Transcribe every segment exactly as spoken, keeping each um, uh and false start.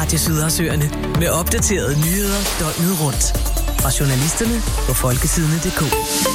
Radio Sydhavsøerne med opdaterede nyheder døgnet rundt. Fra journalisterne på folkesidene punktum d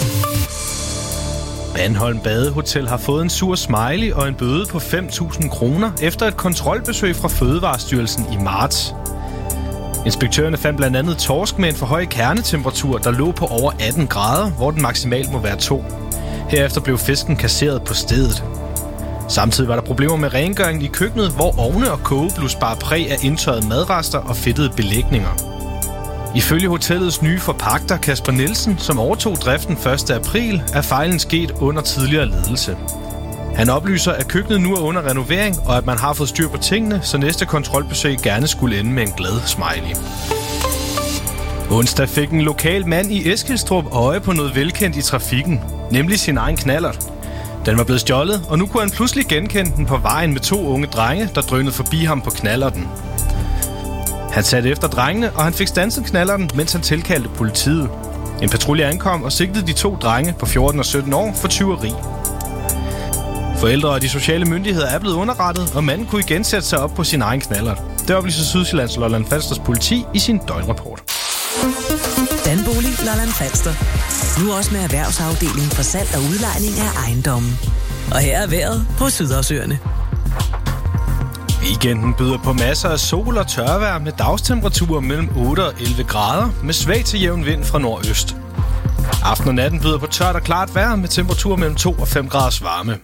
k. Bandholm Badehotel har fået en sur smiley og en bøde på fem tusind kroner efter et kontrolbesøg fra Fødevarestyrelsen i marts. Inspektørerne fandt blandt andet torsk med en for høj kernetemperatur, der lå på over atten grader, hvor den maksimalt må være to. Herefter blev fisken kasseret på stedet. Samtidig var der problemer med rengøringen i køkkenet, hvor ovne og kogeblus bar præg af indtørrede madrester og fedtede belægninger. Ifølge hotellets nye forpagter Kasper Nielsen, som overtog driften første april, er fejlen sket under tidligere ledelse. Han oplyser, at køkkenet nu er under renovering, og at man har fået styr på tingene, så næste kontrolbesøg gerne skulle ende med en glad smiley. Onsdag fik en lokal mand i Eskilstrup øje på noget velkendt i trafikken, nemlig sin egen knallert. Den var blevet stjålet, og nu kunne han pludselig genkende den på vejen med to unge drenge, der drønede forbi ham på knallerten. Han satte efter drengene, og han fik standset knallerten, mens han tilkaldte politiet. En patrulje ankom og sigtede de to drenge på fjorten og sytten år for tyveri. Forældre og de sociale myndigheder er blevet underrettet, og manden kunne igen sætte sig op på sin egen knallert. Det oplyser Sydsjællands Lolland-Falsters politi i sin døgnrapport. Danbolig Lolland-Falster. Nu også med erhvervsafdelingen for salg og udlejning af ejendommen. Og her er vejret på Sydhavsøerne. Weekenden byder på masser af sol og tørvejr med dagstemperaturer mellem otte og elleve grader med svag til jævn vind fra nordøst. Aften og natten byder på tørt og klart vejr med temperaturer mellem to og fem graders varme.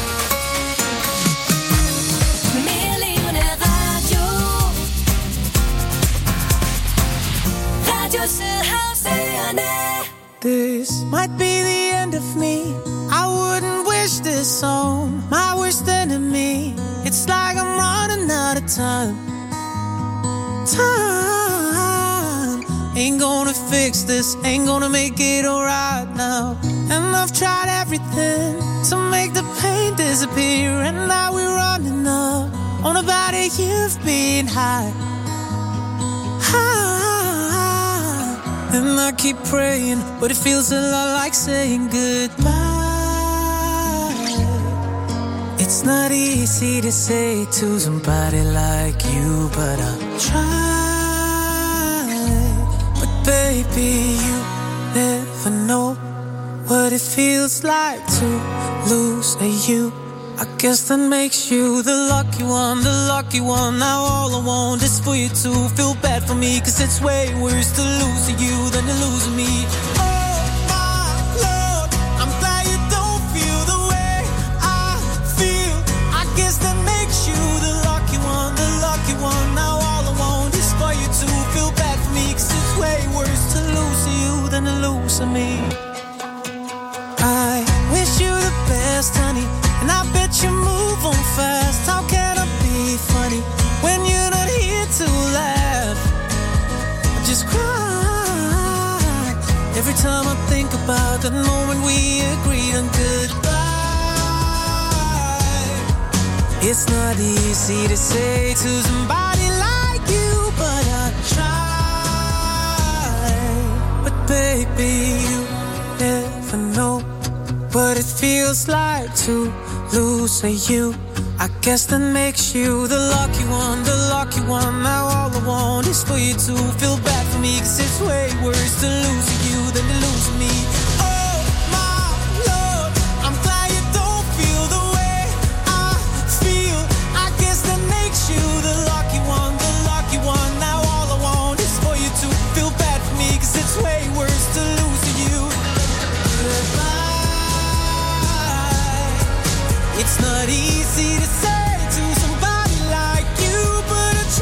This might be the end of me. I wouldn't wish this on my worst enemy. It's like I'm running out of time. Time ain't gonna fix this, ain't gonna make it alright now. And I've tried everything to make the pain disappear, and now we're running up on about a year of being high. High. And I keep praying, but it feels a lot like saying goodbye. It's not easy to say to somebody like you, but I'll try. But baby, you never know what it feels like to lose a you. I guess that makes you the lucky one, the lucky one. Now all I want is for you to feel bad for me, cause it's way worse to lose you than to lose me. Oh my Lord, I'm glad you don't feel the way I feel. I guess that makes you the lucky one, the lucky one. Now all I want is for you to feel bad for me, cause it's way worse to lose you than to lose me. I wish you the best, honey, and I bet you move on fast. How can I be funny when you're not here to laugh? I just cry every time I think about the moment we agreed on goodbye. It's not easy to say to somebody like you, but I try. But baby, you never know what it feels like to lose a you. I guess that makes you the lucky one, the lucky one. Now all I want is for you to feel bad for me, cause it's way worse to lose you than to lose me. Oh my Lord, I'm glad you don't feel the way I feel. I guess that makes you the lucky one, the lucky one. Now all I want is for you to feel bad for me, cause it's way worse to lose you. Goodbye. It's not easy to say to somebody like you, but I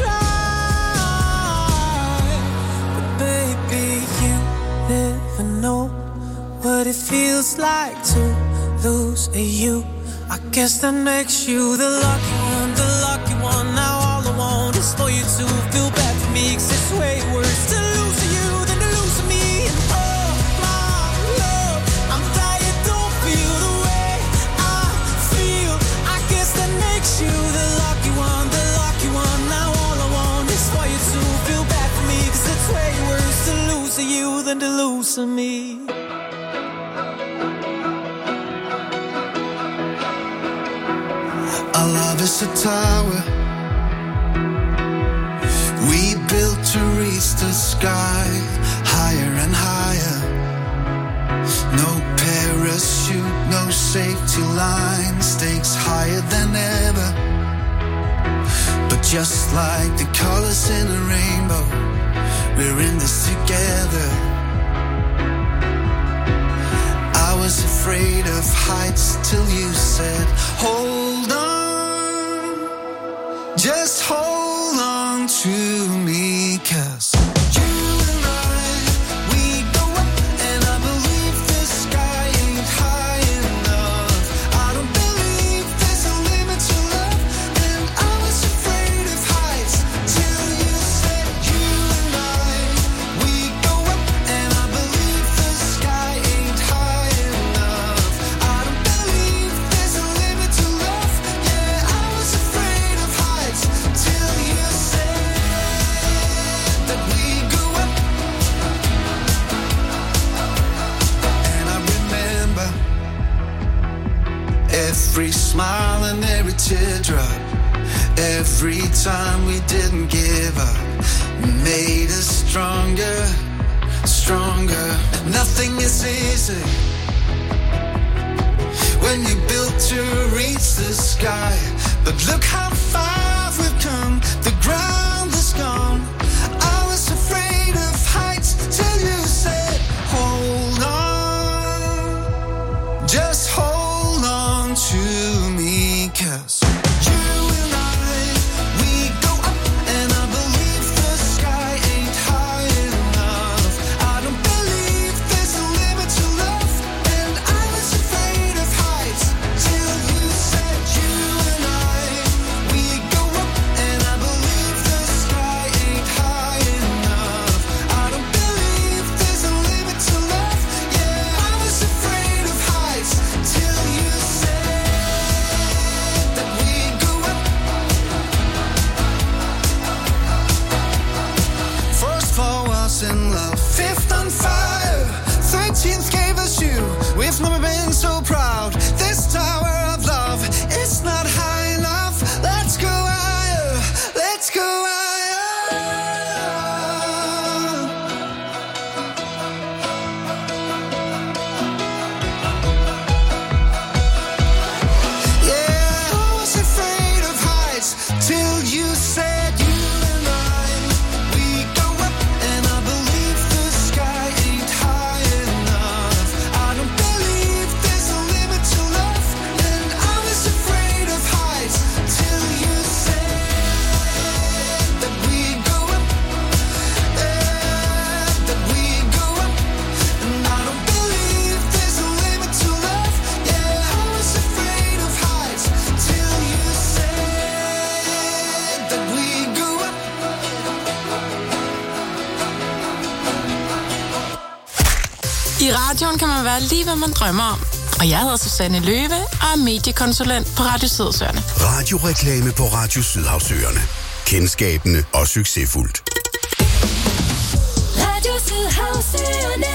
try. But baby, you never know what it feels like to lose a you. I guess that makes you the lucky one, the lucky one. Now all I want is for you to feel bad for me, cause it's way worse to lose you than to lose me. And oh my Lord, I'm glad you don't feel the way I feel. I guess that makes you the lucky one, the lucky one. Now all I want is for you to feel bad for me, cause it's way worse to lose you than to lose me. Our love is a tower sky, higher and higher. No parachute, no safety line, stakes higher than ever. But just like the colors in a rainbow, we're in this together. I was afraid of heights till you said, hold on, just hold on to me, 'cause you and I, we go up, and I believe the sky ain't high enough. I don't believe there's a limit to love, and I was afraid of heights till you said, you and I, we go up, and I believe the sky ain't high enough. I don't believe there's a limit to love. Yeah, I was afraid of heights till you said that we go up. And I remember every smile and every teardrop, every time we didn't give up, made us stronger, stronger. Nothing is easy when you built to reach the sky, but look how far we've come, the ground is gone. I was afraid of heights till you said, hold on, just hold on to me, 'cause you and I, we go up, and I believe the sky ain't high enough. I don't believe there's a limit to love, and I was afraid of heights till you said, you and I, we go up, and I believe the sky ain't high enough. I don't believe there's a limit to love. Yeah, I was afraid of heights till you said that we go up. First floor was in love, fifth on fire, thirteenth gave us you. We've never been so proud. This tower of love, it's not high enough. Let's go higher, let's go higher. Yeah, I was afraid of heights till you said, you and I, we go up, and I believe the sky ain't high enough. I don't believe there's a limit to love, and I was afraid of heights till you said that we go up, yeah, that we go up, and I don't believe there's a limit to love. Yeah, I was afraid of heights till you said that we go up. I radioen kan man være lige, hvad man drømmer om. Og jeg hedder Susanne Løve og er mediekonsulent på Radio Sydsøerne. Radioreklame på Radio Sydhavsøerne. Kendskabende og succesfuldt. Radio Sydhavsøerne.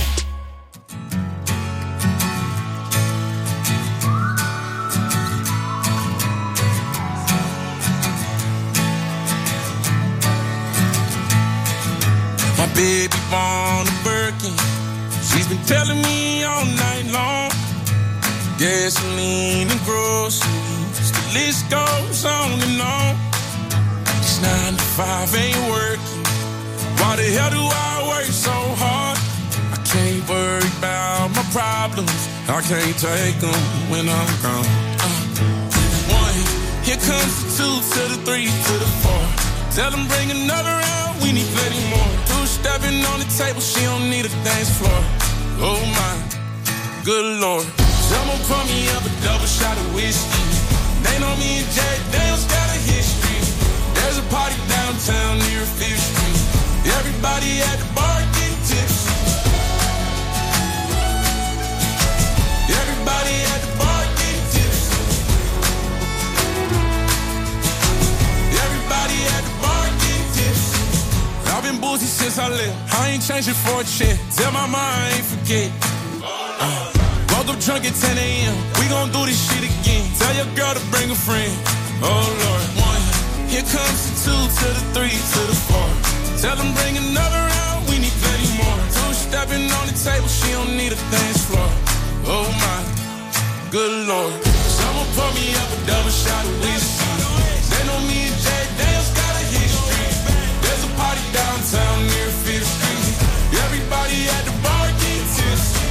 My baby born a Birkin. She's been telling me all night long. Gasoline and groceries, the list goes on and on. This nine to five ain't working. Why the hell do I work so hard? I can't worry about my problems. I can't take them when I'm gone. Uh, one, here comes the two to the three to the four. Tell them bring another round, we need plenty more. Two stepping on the table, she don't need a dance floor. Oh my, good lord. Someone pour me up a double shot of whiskey. They know me and Jack Daniels got a history. There's a party downtown near Fifth Street. Everybody at the bar getting tipsy. Everybody at the bar getting tipsy. Everybody at the bar getting tipsy. I've been boozy since I left. I ain't changing for a check. Tell my mom I ain't forget. Uh, woke up drunk at ten a.m. We gon' do this shit again. Tell your girl to bring a friend. Oh Lord. One, here comes the two to the three to the four. Tell them bring another round. Serving on the table, she don't need a dance floor. Oh my, good Lord. Someone pour me up a double shot of whiskey. They know me and Jay Dale's got a history. There's a party downtown near Fifth Street. Everybody at the bar getting tipsy.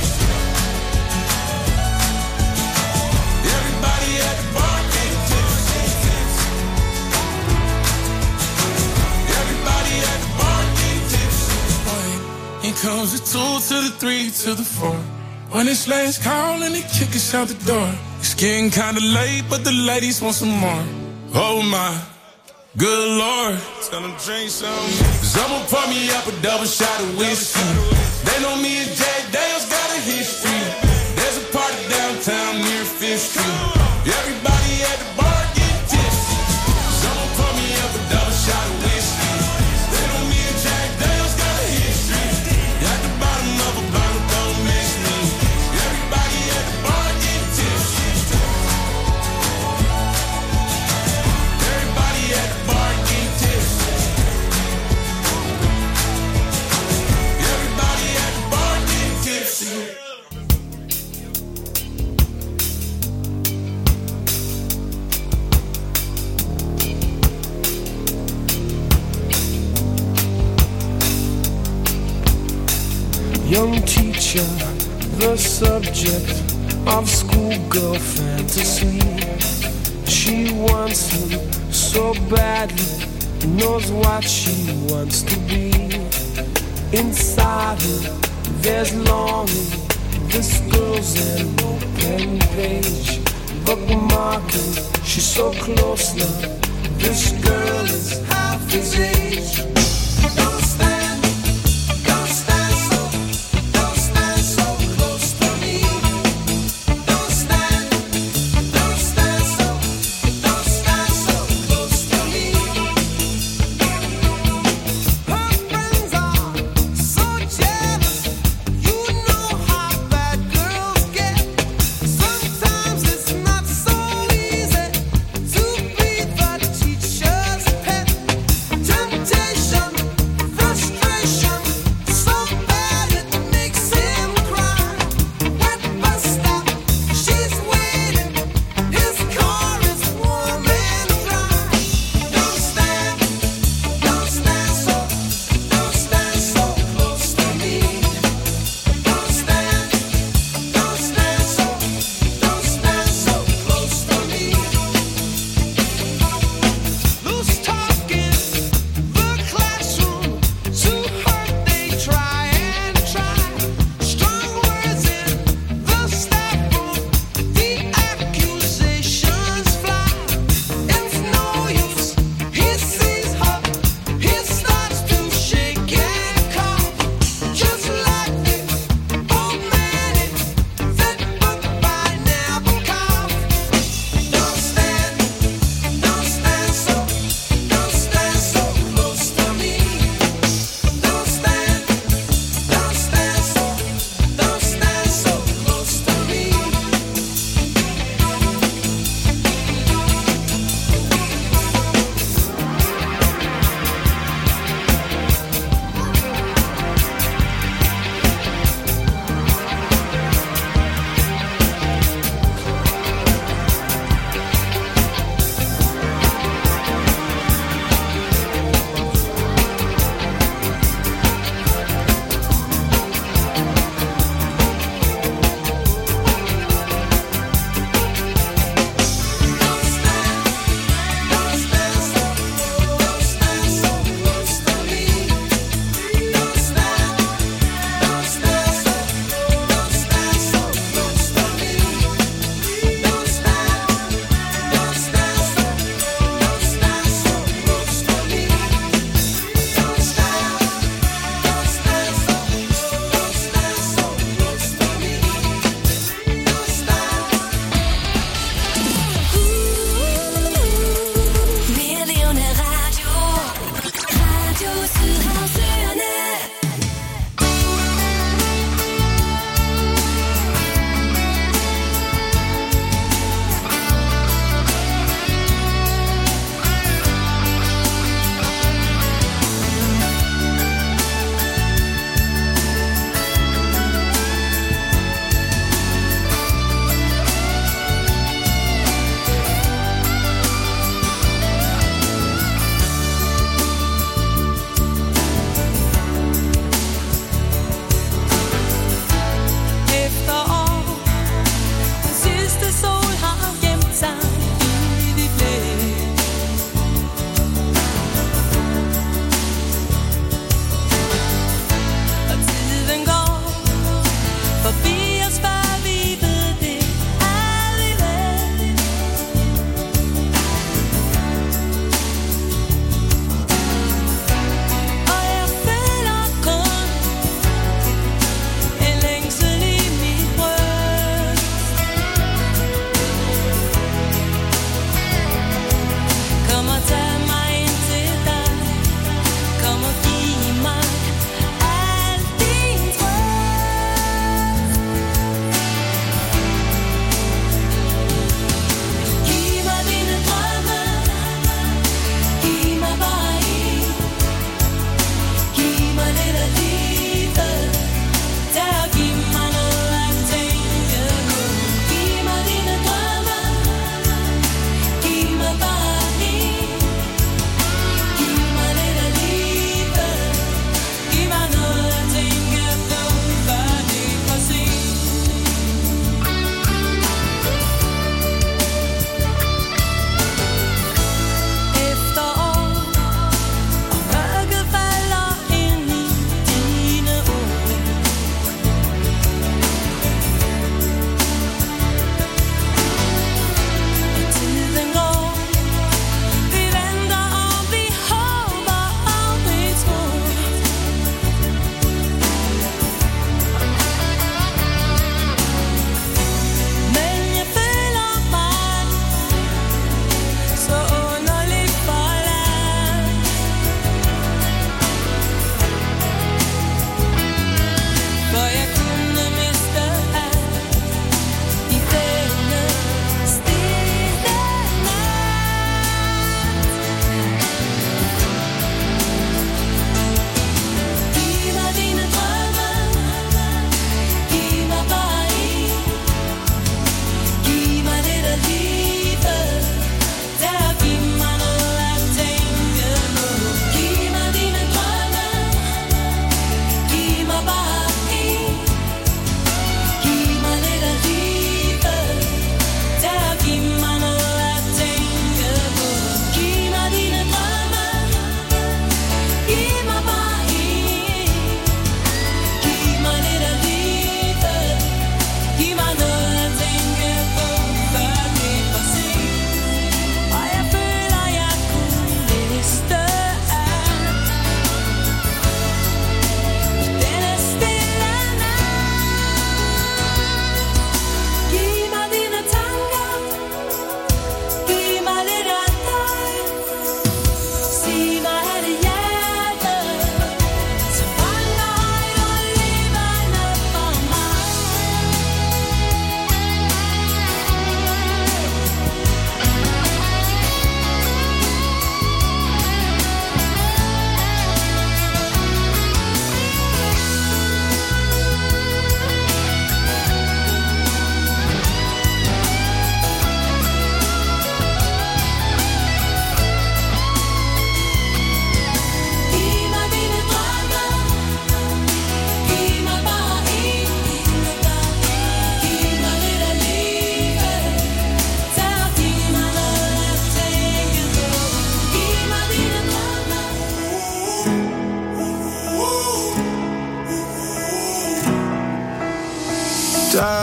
Everybody at the bar getting tipsy. Everybody at the bar getting tipsy. Here comes the two to the three to the four. When it's last call and they kick us out the door. It's getting kinda late, but the ladies want some more. Oh my, good Lord. Tell them drink some. Someone pour me up a double shot of whiskey. They know me and Jack Dale's got a history. There's a party downtown near Fifth Street. Everybody at the bar get tipsy. Someone pour me up a double shot of whiskey. They know me and Jack Dale's got a history. At the bottom of a bottle, don't miss me. Everybody at the bar get tipsy. Everybody at the bar get tipsy. Everybody at the bar get tipsy. Young teacher, the subject of schoolgirl fantasy. She wants him so badly, knows what she wants to be. Inside her, there's longing. This girl's an open page, bookmarking. She's so close now. This girl is half his age. Don't stand, don't stand so. Don't stand so close to me. Don't stand, don't stand so. Don't stand so close to me. Her friends are so jealous. You know how bad girls get. Sometimes it's not so easy to be the teacher's pet. Temptation, frustration.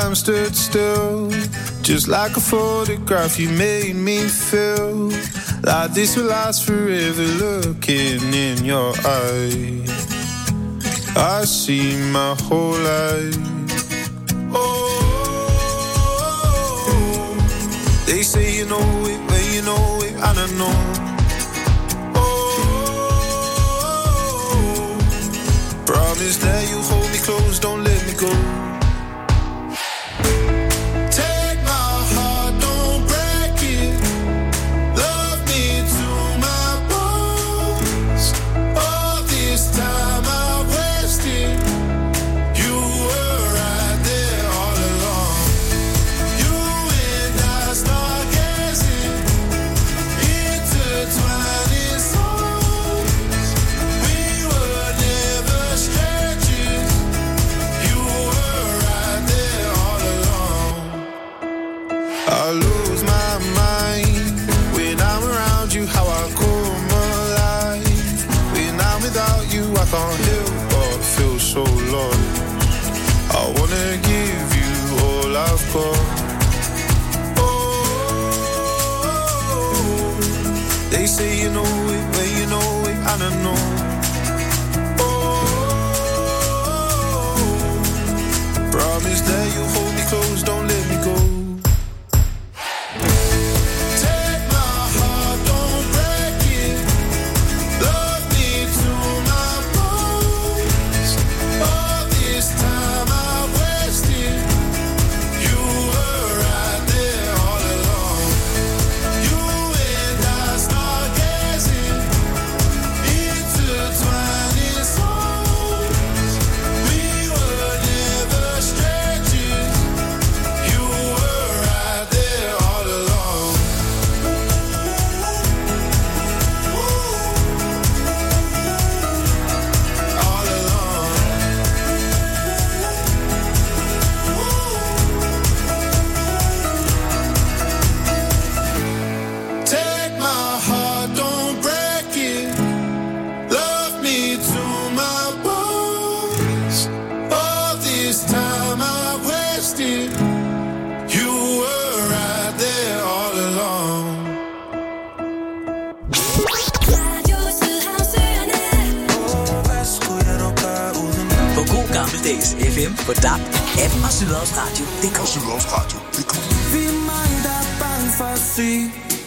time stood still, just like a photograph. You made me feel like this will last forever. Looking in your eyes, I see my whole life. Oh, they say you know it, when you know it, I don't know. Oh, promise that you hold me close, don't let me go. Can't help but feel so lost. I wanna give you all I've got. Oh, they say you know it, when you know it, I don't know. Oh, promise that you hold me close, don't let me go. F M på D A B, appen og Sydhavsradio punktum d k. Sydhavsradio punktum d k. Vi er mange, der er bange for at sige,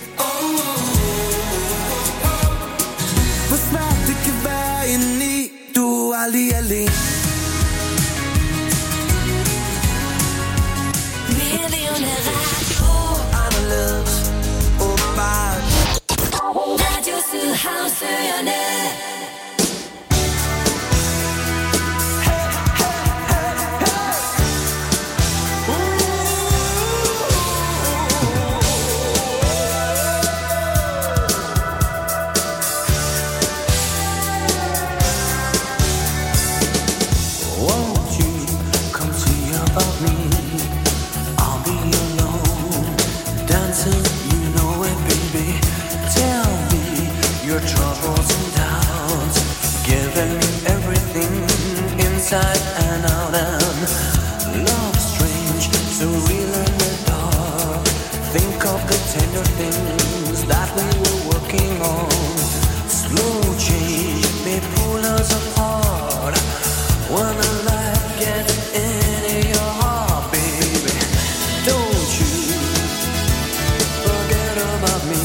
hvor svært det kan være indeni. Du er aldrig alene. Anderledes, åbenbart. Radio Sydhavsøerne. Inside and out and love strange, so real in the dark. Think of the tender things that we were working on. Slow change may pull us apart when the light gets into your heart, baby. Don't you forget about me.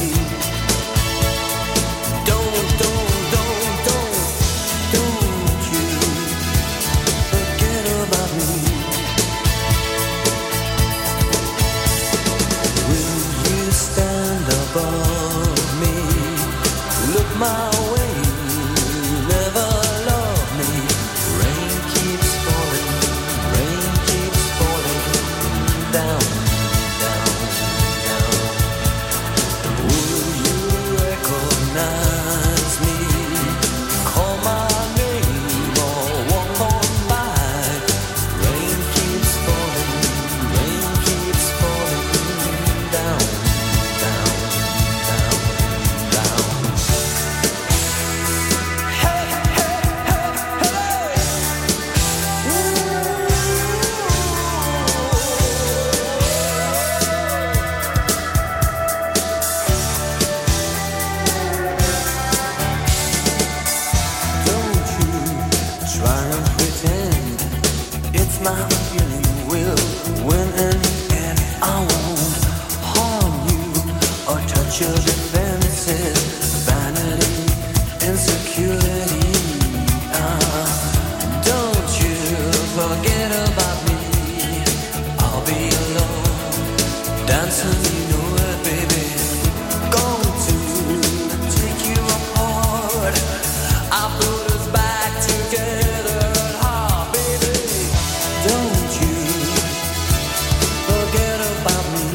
Don't, don't, don't, don't, don't you my feeling will win in the end. I won't harm you or touch your defenses. Vanity, insecurity. Uh, don't you forget about me. I'll be alone, dancing, you know it, baby. Going to take you apart. I put us back together. Ah, baby, don't you forget about me.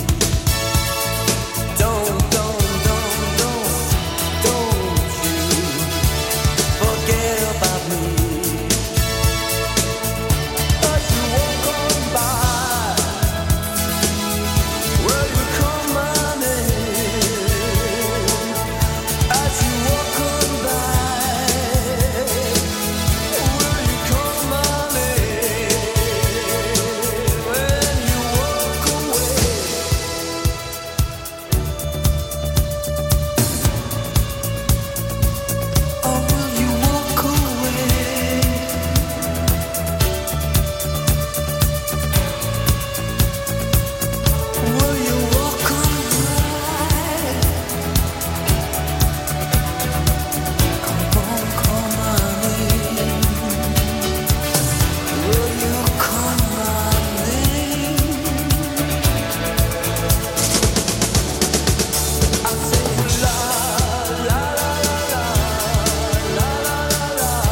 Don't, don't, don't, don't, don't you forget about me. As you walk on by, will you call my name? As you walk on by, will you call my name? When you walk away, or will you walk away? Will you walk away? Come on, call my name. Will you call my name? I say la la la la la la la la la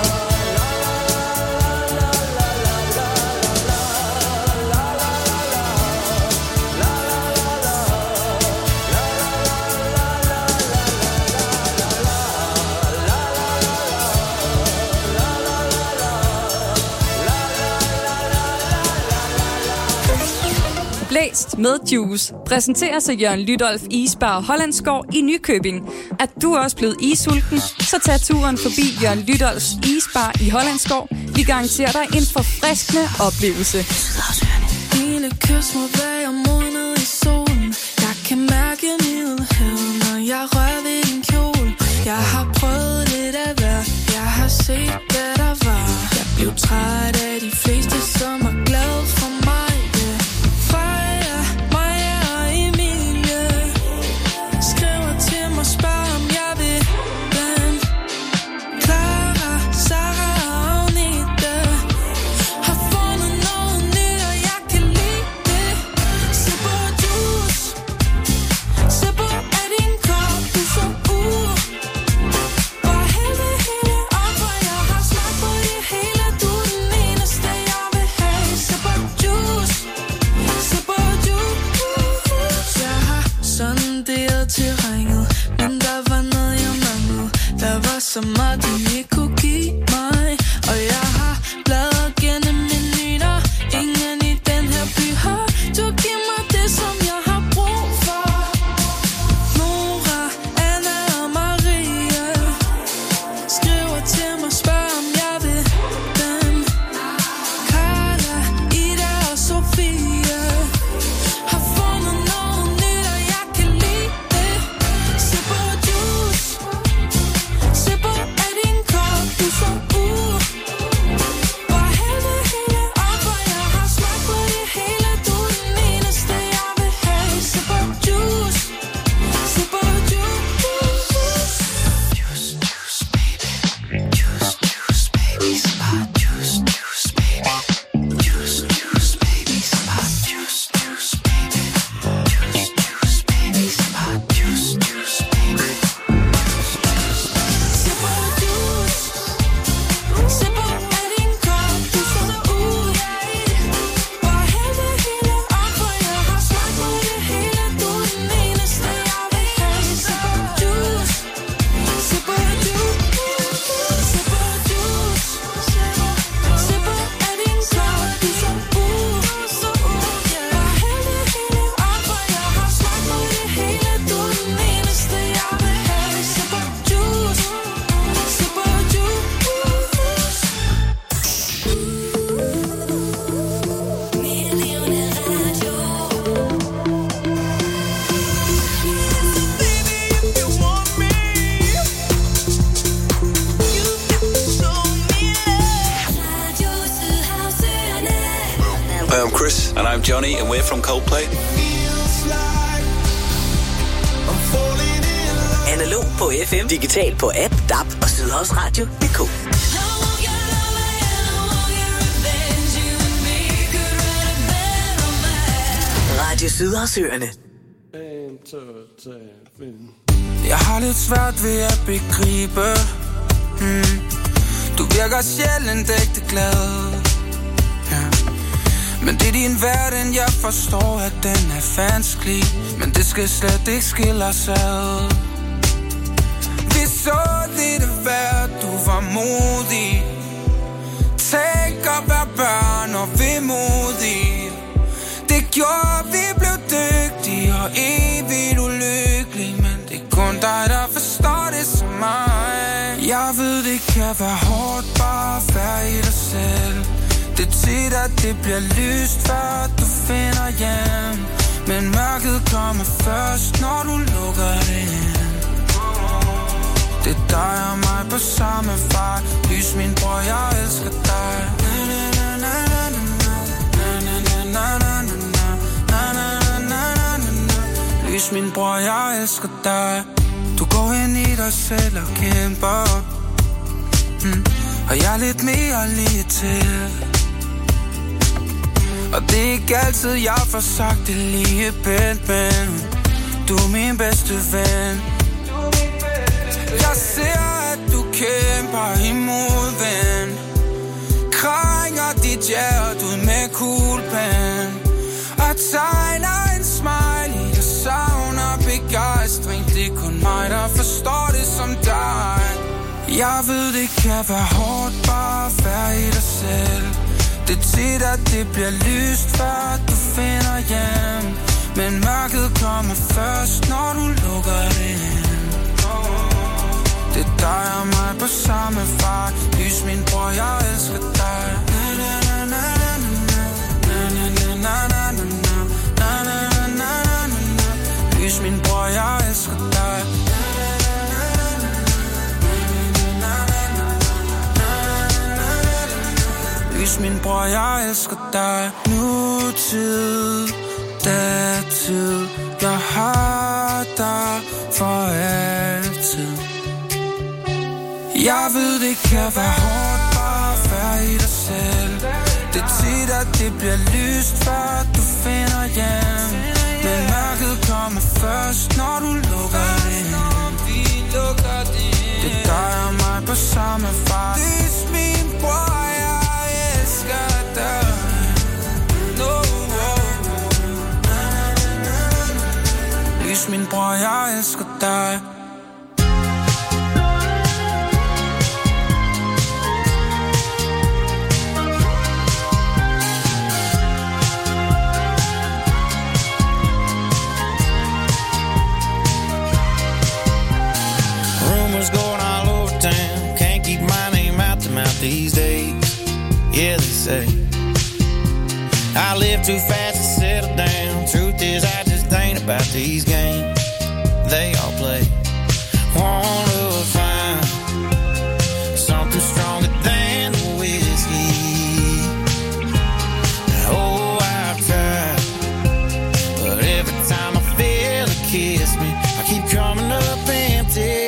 Blæst med Juice præsenterer sig Jørgen Lydolf Isbar Hollandsgård i Nykøbing. Er du også blevet isulten, så tag turen forbi Jørgen Lydolfs Isbar i Hollandsgård. Vi garanterer dig en forfriskende oplevelse. Dine kys må være modnet i solen. Jeg kan mærke middelhavet, når jeg rører ved din kjole. Jeg har prøvet lidt af hver, jeg har set hvad der var. Jeg blev træt af de fleste, som er glade for mig. Yeah. Freja, Maja og Emilie skriver til mig, spørger om jeg vil den. Clara, Sarah og Agnete har fundet noget nyt, og jeg kan lide det. Se på juice, se på er din krop, du så uh. Hi, I'm Chris. And I'm Johnny, and we're from Coldplay. Analog på F M, digital på app, D A B og Sydhavsradio punktum d k. Radio Sydhavsøerne. Jeg har lidt svært ved at begribe, hmm. Du virker sjældent ægte glad, ja. Men det er din verden, jeg forstår, at den er vanskelig. Men det skal slet ikke skille os ad. Vi så lidt af hvert, du var modig. Tænk at være børn og vemodige. Det gjorde, vi blev dygtige og evigt ulykkelige. Men det er kun dig, der forstår det som mig. Jeg ved, det kan være hårdt bare at være i dig selv. Det er tit, at det bliver lyst, før du finder hjem. Men mørket kommer først, når du lukker det ind. Det er dig og mig på samme vej. Lys min bror, jeg elsker dig. Na na na na na na na na na na na na. Lys min bror, jeg elsker dig. Du går ind i dig selv og kæmper, mm. Og jeg er lidt mere lige til. Og det er ikke altid, jeg får sagt det lige pænt, men du er min bedste ven. Jeg ser, at du kæmper imod ven. Krænger dit hjerte ud med kuglepen. Og tegner en smiley, jeg savner begejstring. Det er kun mig, der forstår det som dig. Jeg ved, det kan være hårdt bare at være i dig selv. Det er tit, at det bliver lyst, før du finder hjem. Men mørket kommer først, når du lukker det ind. Det er dig og mig på samme vej. Lys min bror, jeg elsker dig. Na na na na na na na na na na na na. Lys min bror, jeg elsker dig. Lys min bror, jeg elsker dig. Nutid, datid, jeg har dig for altid. Jeg ved, det kan være hårdt bare at være i dig selv. Det er tit, at det bliver lyst, før du finder hjem. Men mørket kommer først, når du lukker det ind. Det er dig og mig på samme vej. Lys min bror, jeg elsker dig. No, Lys min bror, jeg elsker dig. Rumors going all over town. Can't keep my name out the mouth these days. Yeah, they say I live too fast to settle down. Truth is, I just ain't about these games they all play. Wanna find something stronger than the whiskey. Oh, I've tried, but every time I feel it kiss me, I keep coming up empty.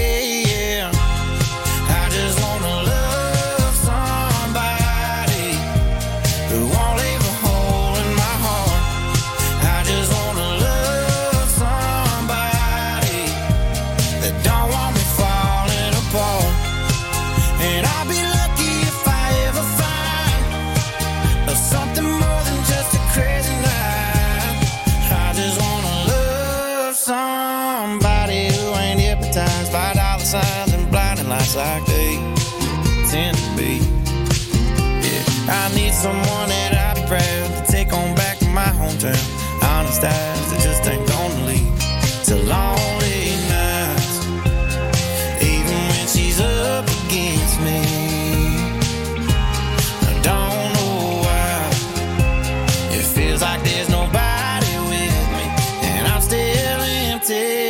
Like they tend to be. Yeah, I need someone that I'd be proud to take on back to my hometown. Honest eyes that just ain't gonna lead to lonely nights, even when she's up against me. I don't know why it feels like there's nobody with me, and I'm still empty.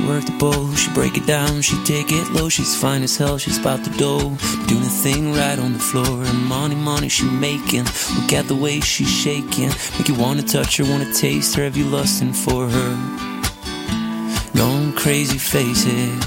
work the bowl, she break it down, she take it low. She's fine as hell, she's about the dough, doing a thing right on the floor. And money, money she making, look at the way she's shaking, make you wanna touch her, wanna taste her. Have you lusting for her? Going crazy, face it.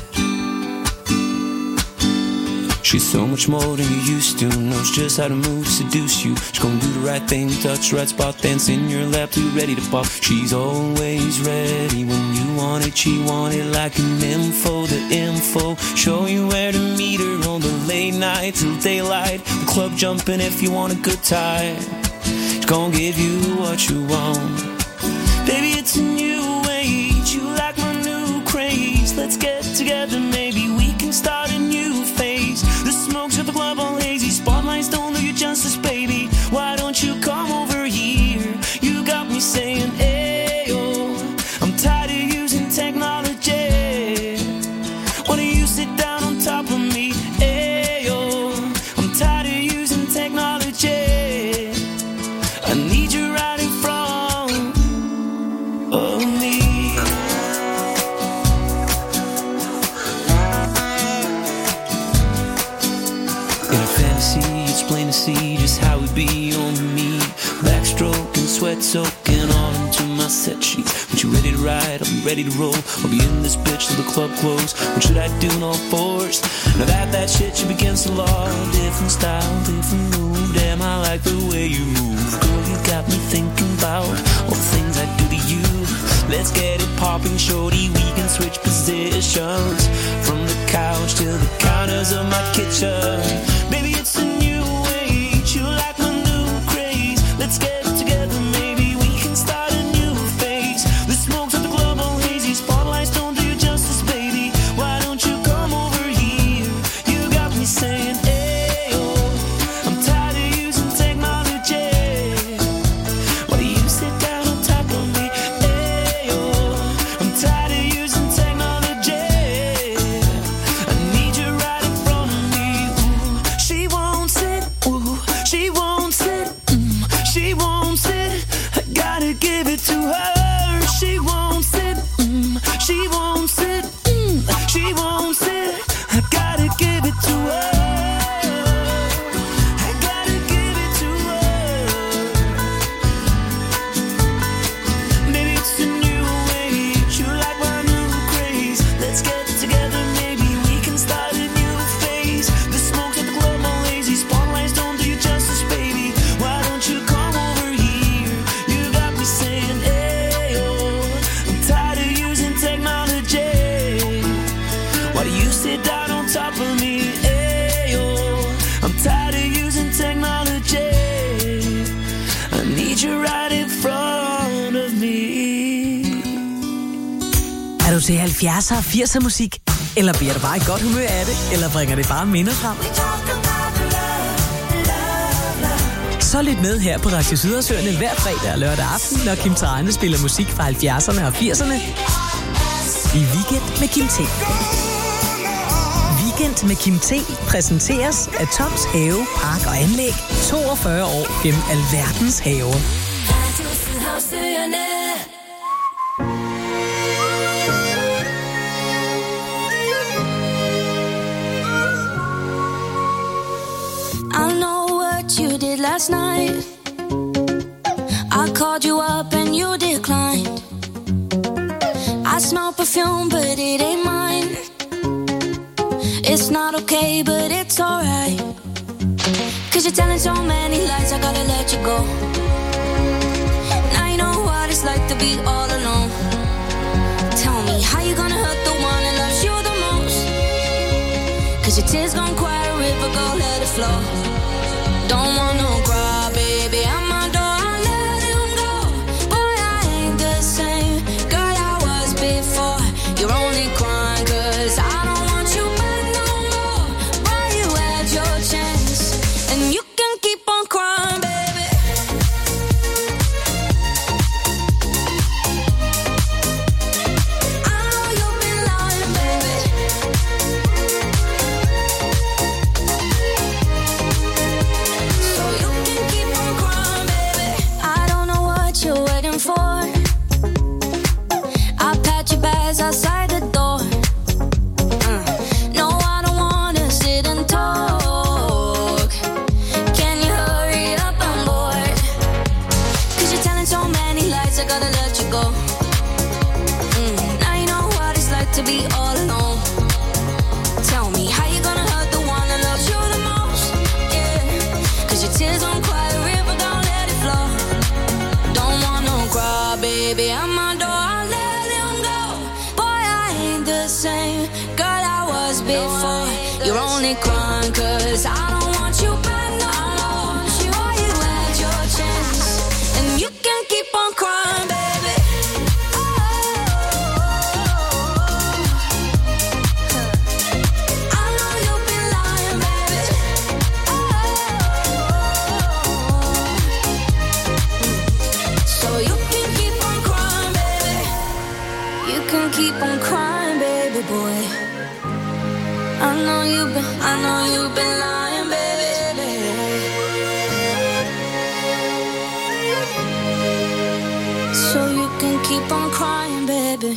She's so much more than you used to, knows just how to move, seduce you. She's gonna do the right thing, touch the right spot, dance in your lap till you're ready to pop. She's always ready when you want it, she want it like an info, the info. Show you where to meet her on the late night till daylight. The club jumping if you want a good time. She's gonna give you what you want. Baby, it's a new age, you like my new craze. Let's get together, maybe we can start a new phase. The smoke's at the club all hazy, spotlights don't do you justice, baby. Why don't you come over here? You got me saying, ayo, I'm tired of using technology. Why don't you sit down on top of me? Ayo, I'm tired of using technology. I need you right in front of me. It's plain to see just how it be on me. Backstroke and sweat soaking all into my set sheets. When you ready to ride, I'll be ready to roll. I'll be in this bitch till the club close. What should I do in all fours? Now that that shit should be against the law. Different style, different move. Damn, I like the way you move. Girl, you got me thinking about all the things I do to you. Let's get it popping, shorty. We can switch positions from the couch to the counters of my kitchen. Baby, it's a new age. You like my new craze. Let's get together, maybe we can start a new phase. The smoke's at the club all hazy, spotlights don't do you justice, baby. Why don't you come over here? You got me saying, ayo, I'm tired of using technology. Why do you sit down on top of me? Ayo, I'm tired of using technology. I need you right in front of me. Ooh, she won't sit, ooh, she won't sit, mm, she won't sit. I gotta give it to her. She won't sit, mm, she won't sit, mm, she won't sit. I gotta give it to her. I gotta give it to her. Maybe it's a new age. You like my new craze. Let's get together, maybe we can start a new phase. The smoke's at the club all lazy, spotlights don't do you justice, baby. Why don't you come over here? You got me saying, ayo, I'm tired of using technology. Why do you sit down on top of me? Ayo, I'm tired of using technology. I need you right in front of me. Er du til halvfjerdser og firser musik? Eller bliver du bare i godt humør af det? Eller bringer det bare minder frem? Så lyt med her på Radio Sydersøerne hver fredag og lørdag aften, når Kim Trane spiller musik fra halvfjerdserne og firserne i Weekend med Kim T. Weekend med Kim T præsenteres af Toms Have, Park og Anlæg. toogfyrre år gennem alverdens haver. I know what you did last night. I called you up and you declined. I smell perfume, but it ain't mine. It's not okay, but it's alright. Cause you're telling so many lies, I gotta let you go. Now you know what it's like to be all alone. Tell me, how you gonna hurt the one that loves you the most? Cause your tears gon' quiet a river, go let it flow. Don't wanna cry, baby, I'm my door, I let him go. Boy, I ain't the same girl I was before. You're only crying cause I don't want you back no more. Boy, you had your chance, and you can keep on crying, baby. I know you've been lying, baby. So you can keep on crying, baby. I don't know what you're waiting for. I pat your bags outside the door. girl I was before. You're only crying cause I don't want you back no more. Sure you had your chance and you can keep on crying, baby. I know you've been lying, baby. So you can keep on crying, baby. You can keep on crying, baby boy. I know you've been, I know you've been lying, baby. So you can keep on crying, baby.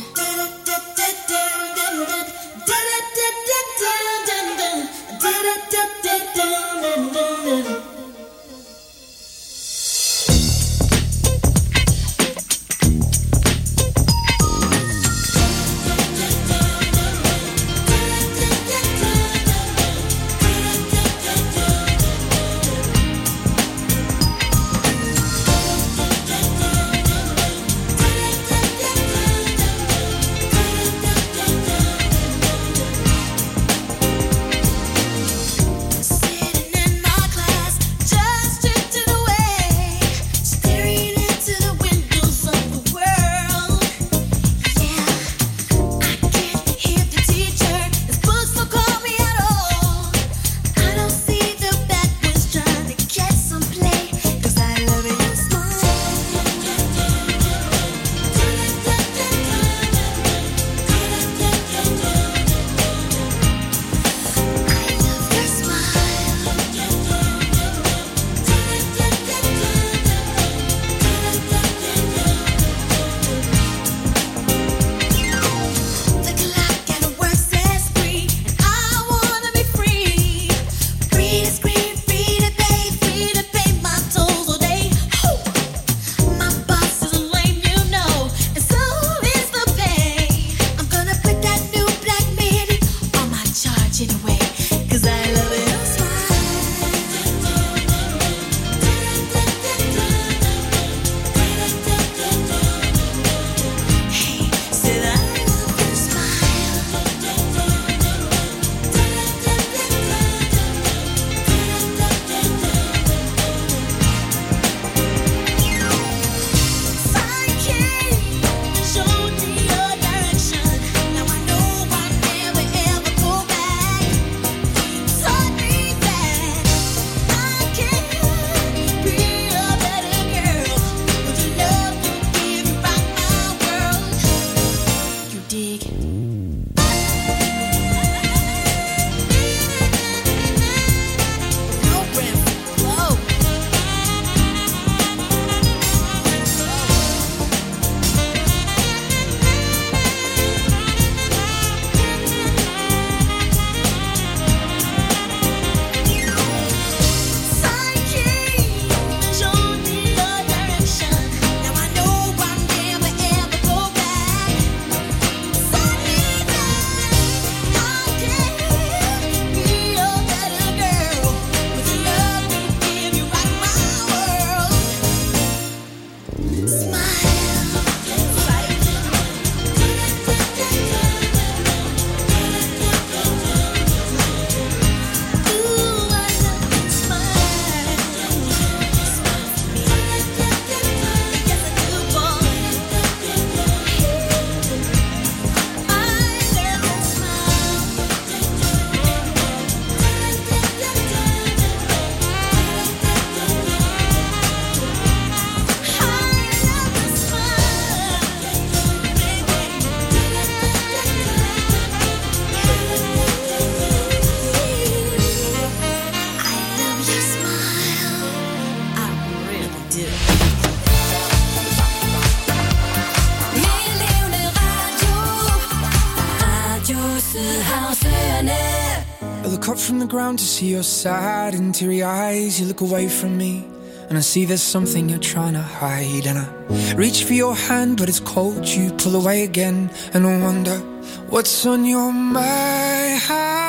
I look up from the ground to see your sad and teary eyes. You look away from me and I see there's something you're trying to hide. And I reach for your hand but it's cold. You pull away again and I wonder what's on your mind.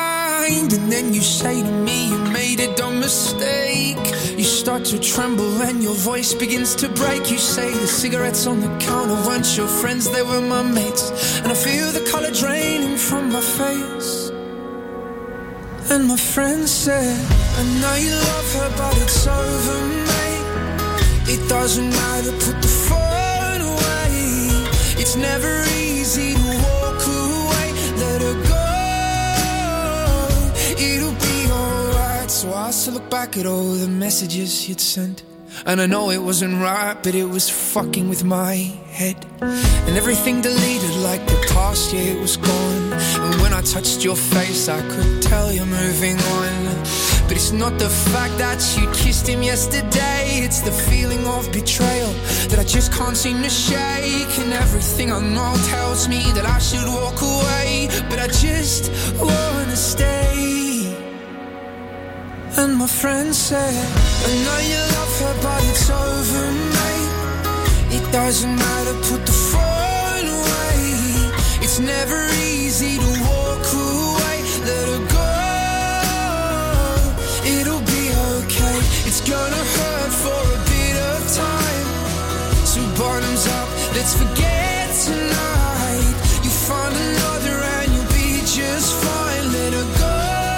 mind, and then you say to me you made a dumb mistake. You start to tremble and your voice begins to break. You say the cigarettes on the counter weren't your friends, they were my mates. And I feel the colour draining from my face. And my friend said, I know you love her but it's over, mate. It doesn't matter, put the phone away. It's never easy to walk away. Let her go, it'll be alright. So I still look back at all the messages you'd sent, and I know it wasn't right, but it was fucking with my head. And everything deleted like the past year it was gone. And when I touched your face I could tell you're moving on. But it's not the fact that you kissed him yesterday, it's the feeling of betrayal that I just can't seem to shake. And everything I know tells me that I should walk away, but I just wanna stay. And my friend said, I know you love her but it's over, mate. It doesn't matter, put the phone away. It's never easy to walk away. Let her go, it'll be okay. It's gonna hurt for a bit of time. So bottoms up, let's forget tonight. You find another and you'll be just fine. Let her go.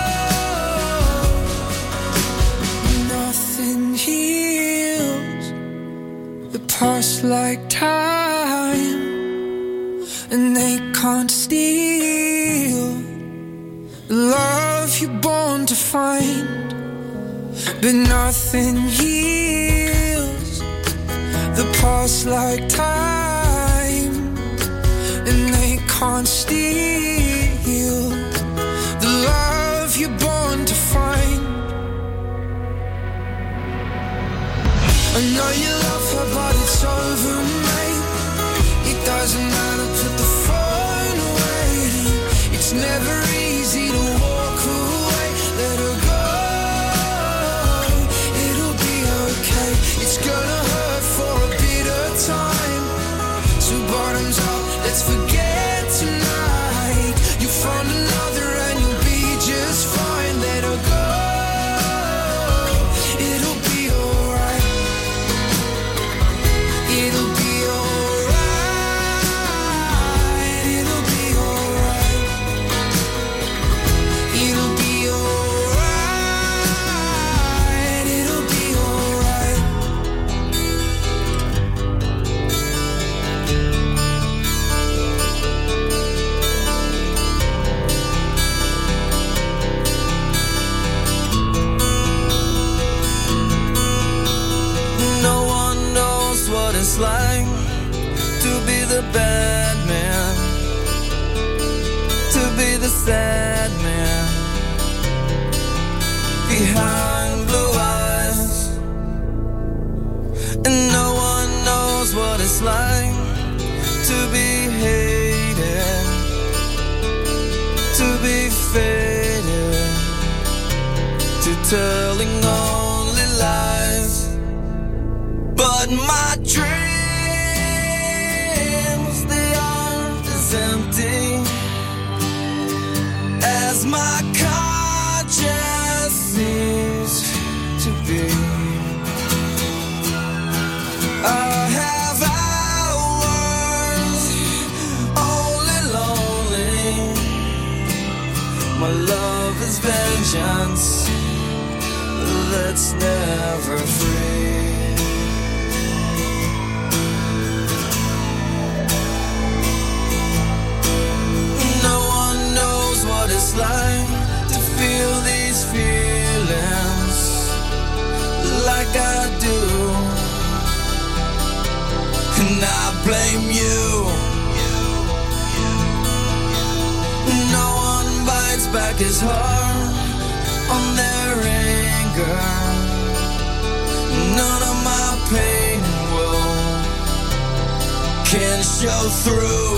Nothing heals the past like time, and they can't steal the love you're born to find. But nothing heals the past like time, and they can't steal the love you're born to find. I know you love her but it's over, mate. It doesn't matter, put the phone away. It's never easy to walk away. Let her go, it'll be okay. It's gonna hurt for a bit of time. So bottoms up, let's forget tonight. You find another and you'll be just fine. Let her go, it'll be alright. It'll be alright. It'll be alright. It'll be alright. It'll be alright. No one knows what it's like to be the bad man, to be the sad man behind blue eyes. And no one knows what it's like to be hated, to be faded, to telling only lies. But my dreams, they aren't as empty as my conscience seems to be. I have hours only lonely. My love is vengeance that's never free. It's like to feel these feelings like I do, and I blame you. No one bites back his heart on their anger. None of my pain will can show through.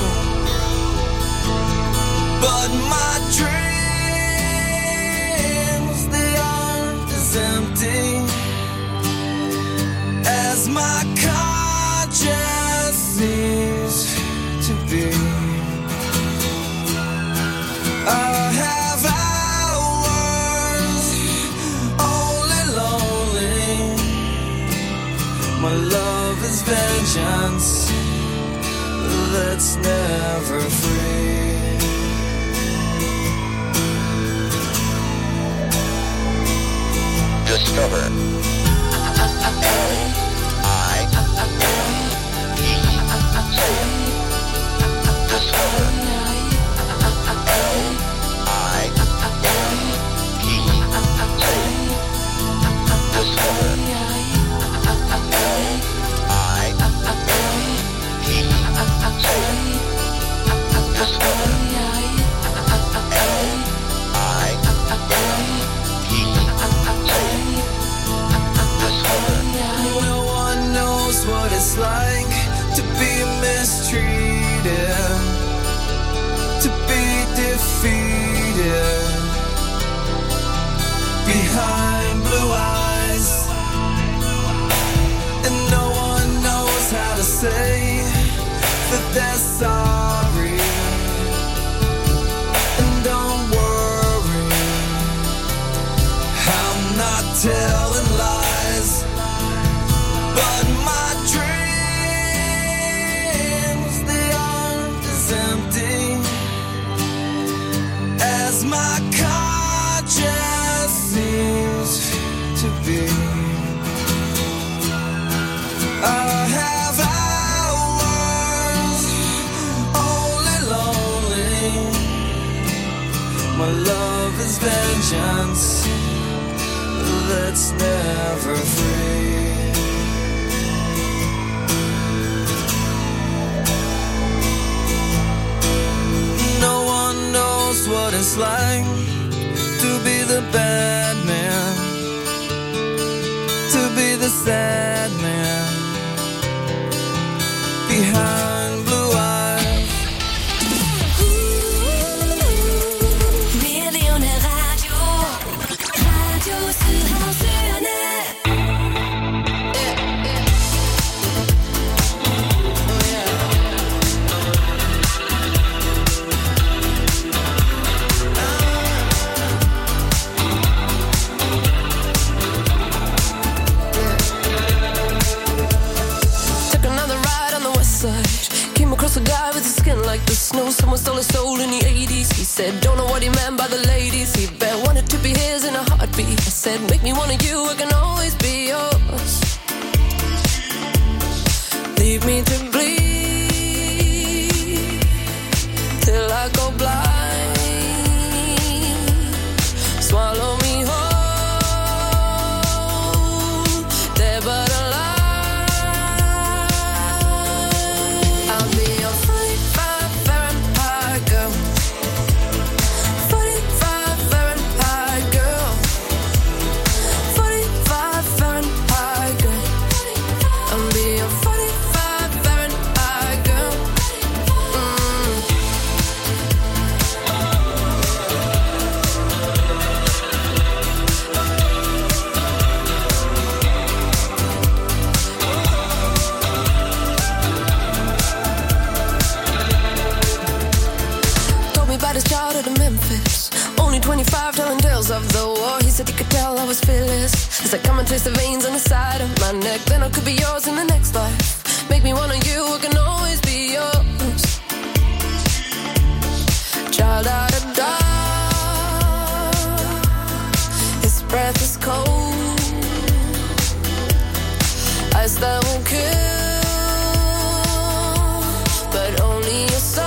But my dreams, they aren't as empty as my conscience seems to be. I have hours vengeance that's never free. Discover. I. Discover. I. Discover. No one knows what it's like to be mistreated, to be defeated behind blue eyes, and no one knows how to say that they're sorry. And don't worry, I'm not telling lies, but my dreams, they aren't as empty as my conscience seems to be. I have hours only lonely. My love is vengeance that's never free. No one knows what it's like to be the bad man, to be the sad man behind blue eyes. Millioner Radio, Radio Sydhavsøerne. Across a guy with a skin like the snow. Someone stole his soul in the eighties. He said, don't know what he meant by the ladies. He bet wanted to be his in a heartbeat. I said, make me one of you, I can always be yours. Leave me to bleed till I go blind. Swallow me whole, dead but alive. twenty-five telling tales of the war. He said he could tell I was fearless. He said come and taste the veins on the side of my neck. Then I could be yours in the next life. Make me one of you, I can always be yours. Child out of dark, his breath is cold, ice that won't kill, but only your soul.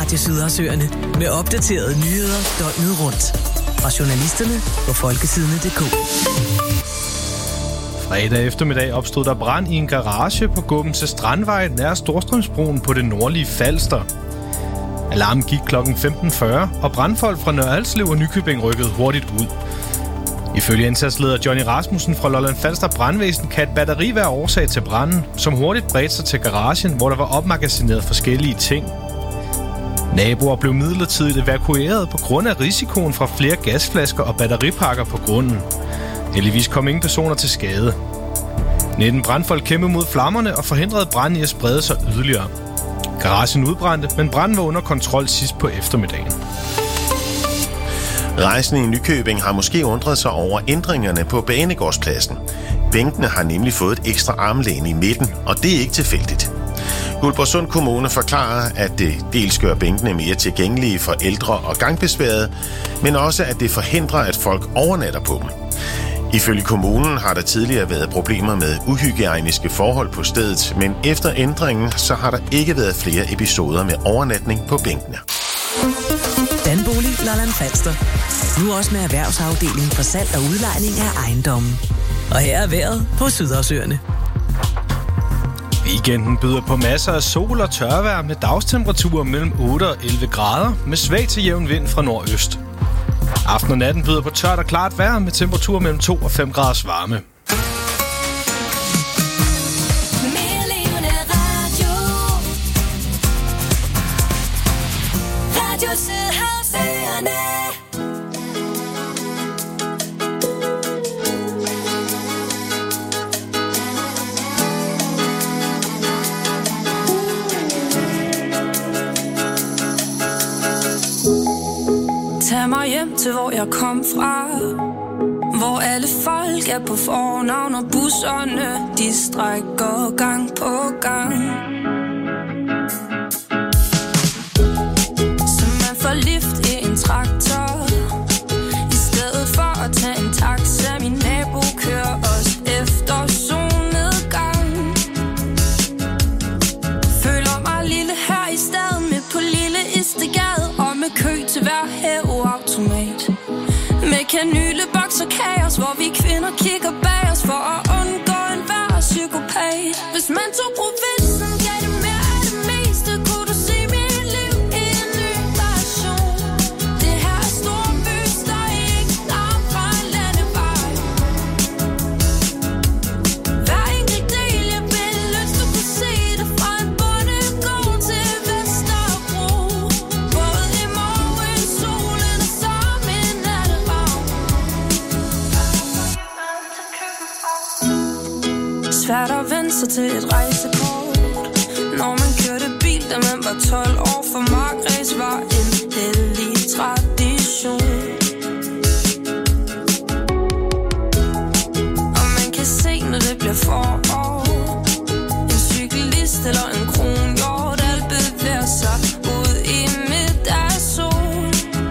Radio Sydhavsøerne med opdaterede nyheder døgnet rundt. Fra journalisterne på folkesidene punktum d k. Fredag eftermiddag opstod der brand i en garage på Gumpense Strandvej nær Storstrømsbroen på det nordlige Falster. Alarmen gik klokken femten fyrre, og brandfolk fra Nørre Alslev og Nykøbing rykkede hurtigt ud. Ifølge indsatsleder Johnny Rasmussen fra Lolland Falster Brandvæsen kan et batteri være årsag til branden, som hurtigt bredte sig til garagen, hvor der var opmagasineret forskellige ting. Naboer blev midlertidigt evakueret på grund af risikoen fra flere gasflasker og batteripakker på grunden. Heldigvis kom ingen personer til skade. nitten brandfolk kæmpede mod flammerne og forhindrede branden i at sprede sig yderligere. Garagen udbrændte, men branden var under kontrol sidst på eftermiddagen. Rejsende i Nykøbing har måske undret sig over ændringerne på Banegårdspladsen. Bænkene har nemlig fået et ekstra armlæn i midten, og det er ikke tilfældigt. Guldborgsund Kommune forklarer, at det dels gør bænkene mere tilgængelige for ældre og gangbesværede, men også at det forhindrer, at folk overnatter på dem. Ifølge kommunen har der tidligere været problemer med uhygiejniske forhold på stedet, men efter ændringen så har der ikke været flere episoder med overnatning på bænkene. Danbolig Lolland Falster. Nu også med erhvervsafdelingen for salg og udlejning af ejendomme. Og her er vejret på Sydhavsøerne. Weekenden byder på masser af sol og tørvejr med dagstemperaturer mellem otte og elleve grader med svag til jævn vind fra nordøst. Aften og natten byder på tørt og klart vejr med temperaturer mellem to og fem graders varme. Radio Sydhavsøerne. Tag mig hjem til hvor jeg kom fra, hvor alle folk er på fornavn, og busserne de strækker gang på gang. Så man får lift i en traktor, i stedet for at tage en taxa. Min nabo kører os efter solnedgang. Føler mig lille her i staden, med på lille Istegade, og med kø til hver hæveautomat. Med kanyleboks og kaos, hvor vi kvinder kigger bag os for at undgå enhver psykopat. Hvis man tog provinsen, gav det mere af det meste, kunne du se mit liv i en ny version. Det her er storby, der ikke langt fra en landevej. Hver enkelt del, jeg vil lyst, du kunne se det fra en bondegård til Vesterbro. Både i morgen, solen og som en natteravn. Svært at vende sig til et rejsekort, når man kørte bil, da man var tolv år. For markræs var en hellig tradition. Og man kan se, når det bliver forår, en cyklist eller en kronhjort, alt bevæger sig ud i middagssol.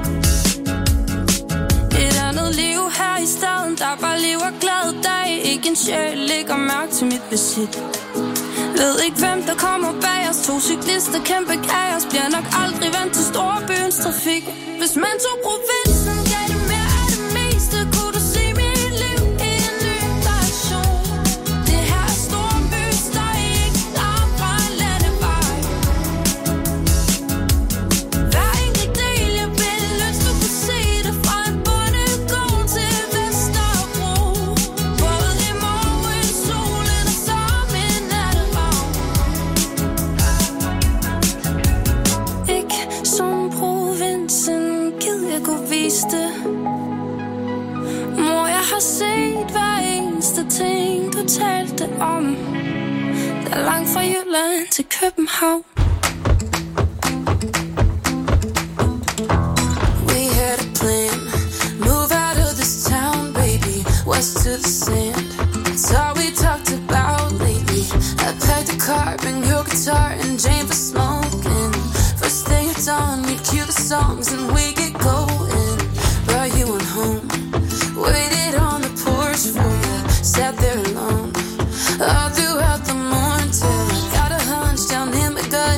Et andet liv her i staden, der bare lever glad dag. Ikke en sjæl lægger mærke til mit besit. Ved ikke hvem der kommer bag os. To cyklister, kæmpe kaos. Bliver nok aldrig vant til storbyens trafik. Hvis man tog provinsen, gav det mere af det meste, kunne du se mit liv i en ny version. Det her er storby, der ikke langt fra en landevej. Hver enkelt del, jeg vil lyst, du kunne se det fra en bondegård til Vesterbro. Både i morgen, solen og som en natteravn. Ikke som provinsen, gid jeg kunne vise det. Mor, jeg har set hver eneste ting, du talte om. Der er langt fra Jylland til København. We had a plan, move out of this town, baby, west to the sand. It's all we talked about lately. I packed the car, bring your guitar and Jane for smoking. First thing it's on, we'd cue the songs and we get going. Brought you on home, waited on the porch for you, sat there alone all throughout the morning till I got a hunch down in my gut.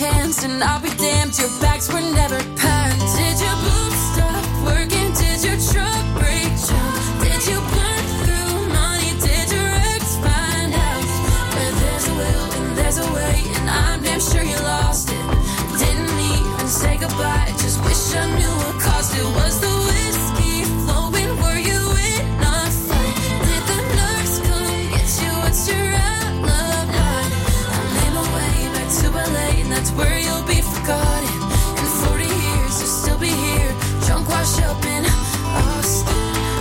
hands, and I'll be damned, your bags were never packed. Did your boobs stop working? Did your truck break down? Did you burn through money? Did your ex find out? Where there's a will and there's a way, and I'm damn sure you lost it. Didn't even say goodbye, just wish I knew what caused it. Was the whiskey flowing? Were you in a fight? Did the nurse come get you? What's your alibi? I made my way back to L A, and that's where you'll be forgotten. In forty years, you'll still be here, drunk, washed up in Austin.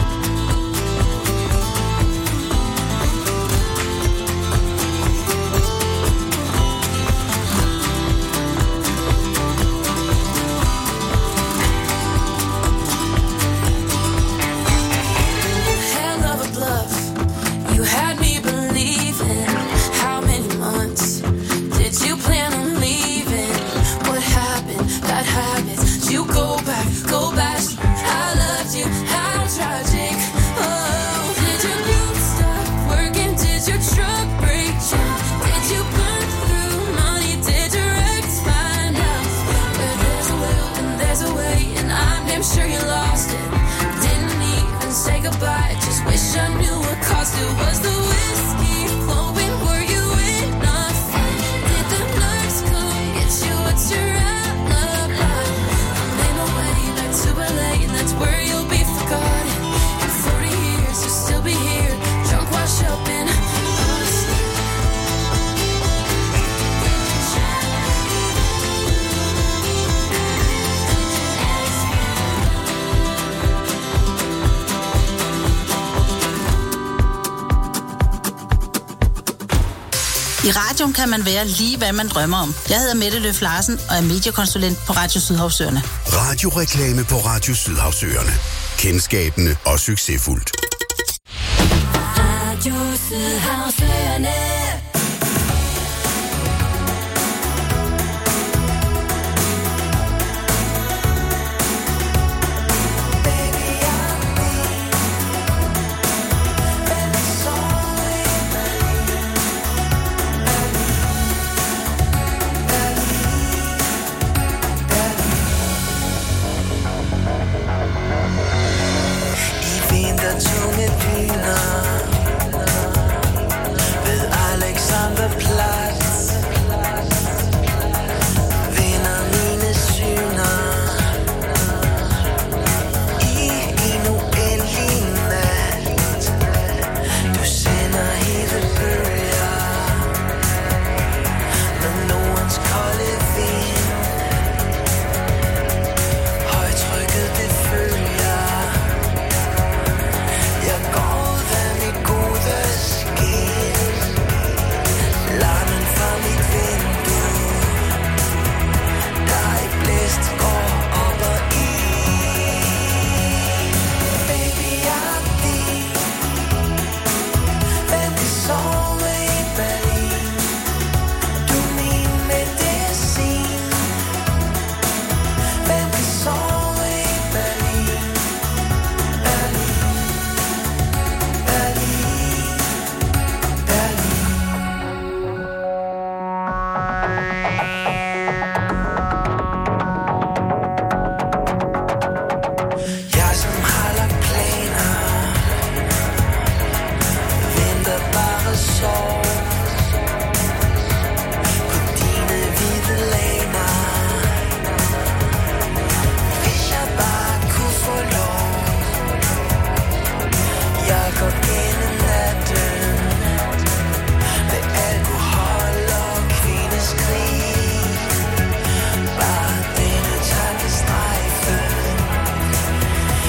Hell of a bluff, you had me believing. How many months did you plan on leaving? What happened? Bad habits. You go back, go back. I loved you. How tragic. Oh, did your boobs stop working? Did your truck break down? Did you burn through money? Did your ex find out? Where there's a will and there's a way, and I'm damn sure you lost it. Didn't even say goodbye, just wish I knew what caused it. Was the whiskey flowing? Were you in a fight? Did the nurse come get you? What's your alibi? I made my way back to L A, and that's where you'll be forgotten. In forty years, you'll still be here, drunk, washed up in Austin. I radioen kan man være lige, hvad man drømmer om. Jeg hedder Mette Løf Larsen og er mediekonsulent på Radio Sydhavsøerne. Radioreklame på Radio Sydhavsøerne. Kendskabende og succesfuldt. Radio Sydhavsøerne.